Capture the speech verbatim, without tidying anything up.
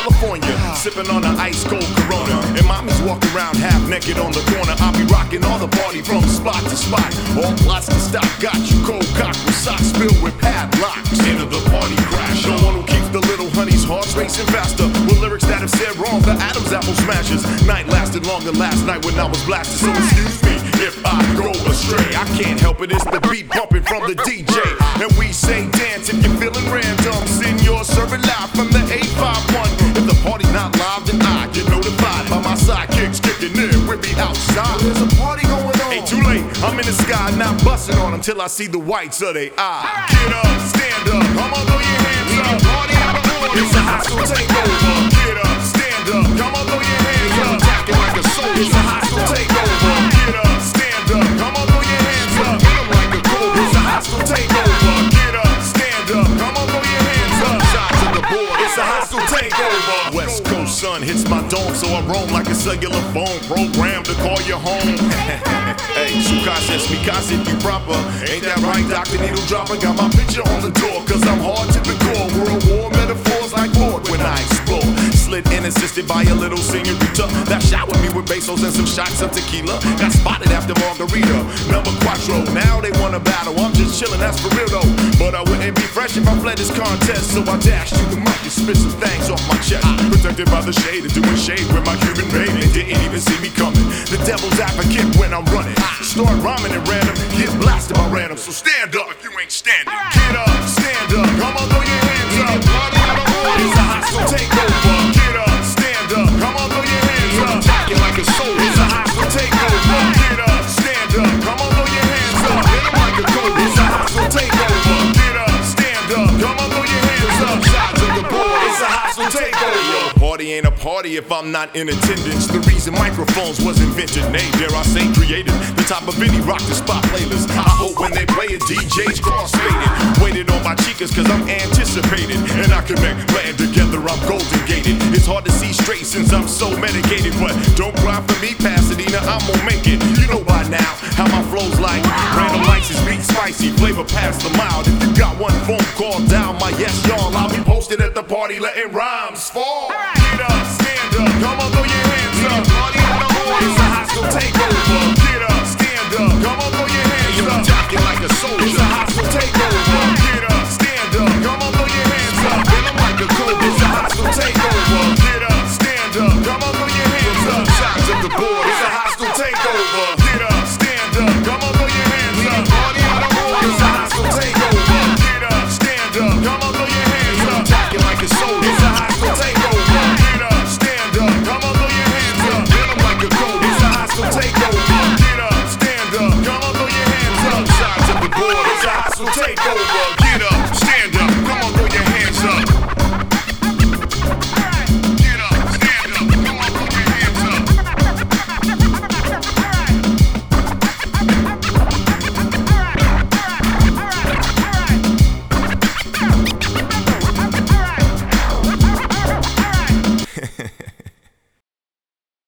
California, sipping on an ice cold Corona. And mommy's walking around half naked on the corner. I'll be rocking all the party from spot to spot. All plots to stop, got you cold cock with socks filled with padlocks. Into the party crash, the one who keeps the little honey's hearts racing faster. With lyrics that have said wrong, the Adam's apple smashes. Night lasted longer last night when I was blasted. So excuse me if I go astray. I can't help it, it's the beat bumping from the D J. And we say dance if you're feeling random. Senor serving live from the eight five one. If the party not live, then I get notified by my sidekicks kicking in with me outside. There's a party going on. Ain't too late, I'm in the sky, not busting on them till I see the whites of they eye. Get up, stand up, come on, throw your hands up. Party out of order, it's a hostile takeover. Get up, stand up, come on, throw your hands up. Attacking like a soldier, it's a hostile takeover. Get up, stand up, come on, throw your hands up. Hit 'em like a cobra, it's a hostile takeover. Get up, stand up, come on, throw your hands up. Shots to the board, it's a hostile takeover. West Coast sun hits my dome, so I roam like a cellular phone programmed to call you home. Hey, su casa es mi casa if you proper. Ain't that right, Doctor Needle Dropper? Got my picture on the door, cause I'm hard to the core. World war metaphors like Lord when I explore. Slid in assisted by a little senorita that showered me with pesos and some shots of tequila. Got spotted after margarita, number quattro. Now they wanna battle, I'm just chillin', that's for real though. But I wouldn't be fresh if I fled this contest, so I dashed you the mic and spit some things off my chest. Protected by the shade and doing shade with my Cuban baby. They didn't even see me coming. The devil's advocate when I'm running. Start rhyming at random, get blasted by random. So stand up if you ain't standing. Get up, stand up, come on, throw your hands up. Party out of order, it's a hostile takeover. Get up, stand up, come on, throw your hands up. Attacking like a soldier, it's a hostile takeover. Get up, stand up, come on, throw your hands up. Hit 'em like a cobra, it's a hostile takeover. Get up, stand up, come on, throw your hands up. Shots of the board, it's a hostile takeover. Party ain't a party if I'm not in attendance. The reason microphones was invented, nay, dare I say created. The top of any rock the spot playlist. I hope when they play it, D Js cross-faded. Waited on my chicas cause I'm anticipated. And I can make land together, I'm golden gated. It's hard to see straight since I'm so medicated. But don't cry for me, Pasadena, I'm gonna make it. You know by now how my flow's like. Random lights is beat spicy, flavor past the mild. If you got one phone call down my yes y'all, I'll be posted at the party letting rhymes fall.